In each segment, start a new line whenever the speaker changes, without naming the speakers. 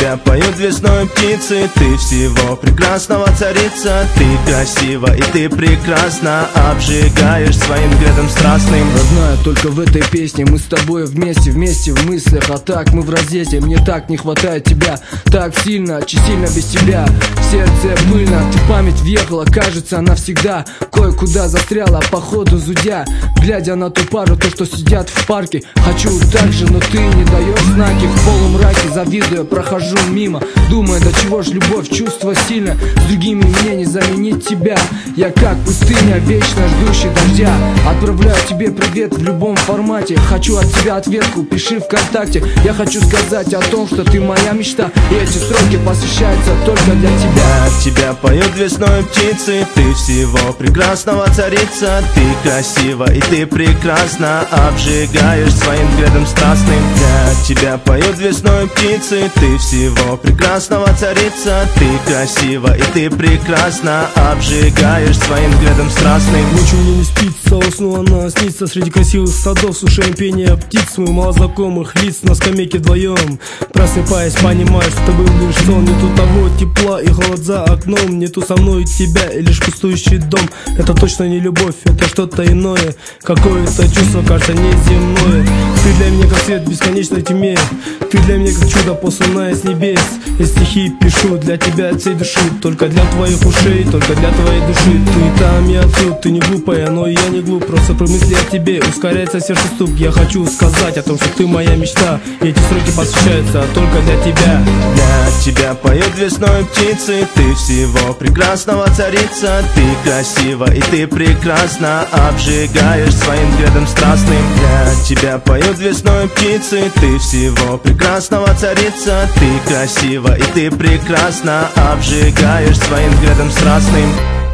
тебя поют весной птицы, ты всего прекрасного царица. Ты красива и ты прекрасна, обжигаешь своим взглядом страстным.
Родная, только в этой песне мы с тобой вместе в мыслях. А так мы в разъезде, мне так не хватает тебя. Так сильно, очень сильно без тебя. В сердце пыльно, ты в память въехала, кажется, навсегда. Кое-куда застряла, походу зудя. Глядя на ту пару, то, что сидят в парке. Хочу так же, но ты не даешь знаки. В полумраке, завидуя, прохожу мимо, думая, до чего ж любовь, чувство сильно. С другими мне не заменить тебя. Я как пустыня, вечно ждущий дождя. Отправляю тебе привет в любом формате. Хочу от тебя ответку, пиши ВКонтакте. Я хочу сказать о том, что ты моя мечта. И эти строки посвящаются только для тебя.
От тебя поют весной птицы, ты всего прекрасного царица. Ты красива и ты прекрасна, обжигаешь своим взглядом страстным. Для тебя поют весной птицы, ты всего прекрасного царица. Ты красива и ты прекрасна, обжигаешь своим взглядом страстным.
Ночью мне не спится, уснула она, снится среди красивых садов, слушаем пение птиц, мы малознакомых лиц на скамейке вдвоем. Просыпаясь, понимаю, что это был лишь сон. Нету того тепла и холод за окном, нету со мной тебя и лишь пустующий дом. Это точно не любовь, это что-то иное. Какое-то чувство, кажется, неземное. Ты для меня как свет в бесконечной тьме, ты для меня как чудо, посланное с небес. Я стихи пишу для тебя от всей души, только для твоих ушей, только для твоей души. Ты там, я тут, ты не глупая, но я не глуп. Просто при мысли о тебе ускоряется сердце стук. Я хочу сказать о том, что ты моя мечта, и эти строки посвящаются только для тебя.
Для тебя поют весной птицы, ты всего прекрасного царица. Ты красива и ты прекрасна, обжигаешь своим взглядом страстным. Для тебя поют весной птицы, ты всего прекрасного царица. Ты красива и ты прекрасна, обжигаешь своим взглядом страстным.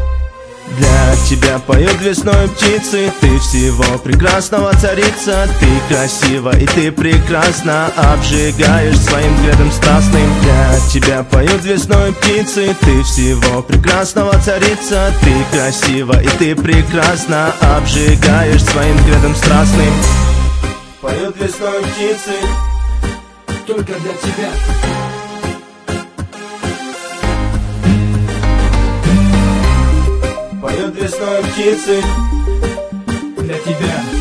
Для тебя поют весной птицы, ты всего прекрасного царица. Ты красива и ты прекрасна, обжигаешь своим взглядом страстным. Для тебя поют весной птицы, ты всего прекрасного царица. Ты красива и ты прекрасна, обжигаешь своим взглядом страстным. Поют весной птицы
только для тебя.
Поют весной птицы
для тебя.